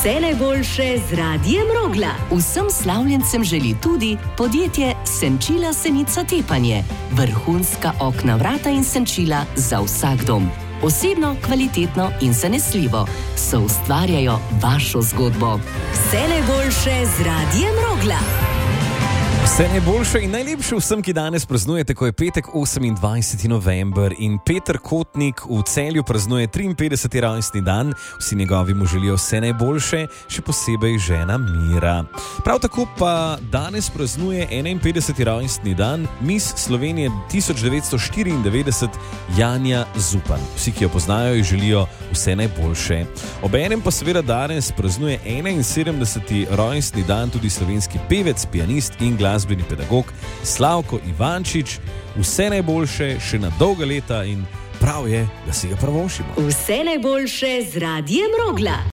Vse najboljše z Radijem Rogla. Vsem slavljencem želi tudi podjetje Senčila Senica Tepanje. Vrhunska okna, vrata in senčila za vsak dom. Osebno, kvalitetno in zanesljivo. Soustvarjajo vašo zgodbo. Vse najboljše z Radijem Rogla. Vse najboljše in najlepše vsem, ki danes praznujete, ko je petek 28. november in Peter Kotnik v Celju praznuje 53. rojstni dan. Vsi njegovi mu želijo vse najboljše, še posebej žena Mira. Prav tako pa danes praznuje 51. rojstni dan Miss Slovenije 1994 Janja Zupan. Vsi, ki jo poznajo, ji želijo vse najboljše. Obenem pa seveda danes praznuje 71. rojstni dan tudi slovenski pevec, pianist in glasbeni pedagog Slavko Ivančič. Vse najboljše še na dolga leta in prav je, da si ga privoščimo. Vse najboljše z Radijem Rogla.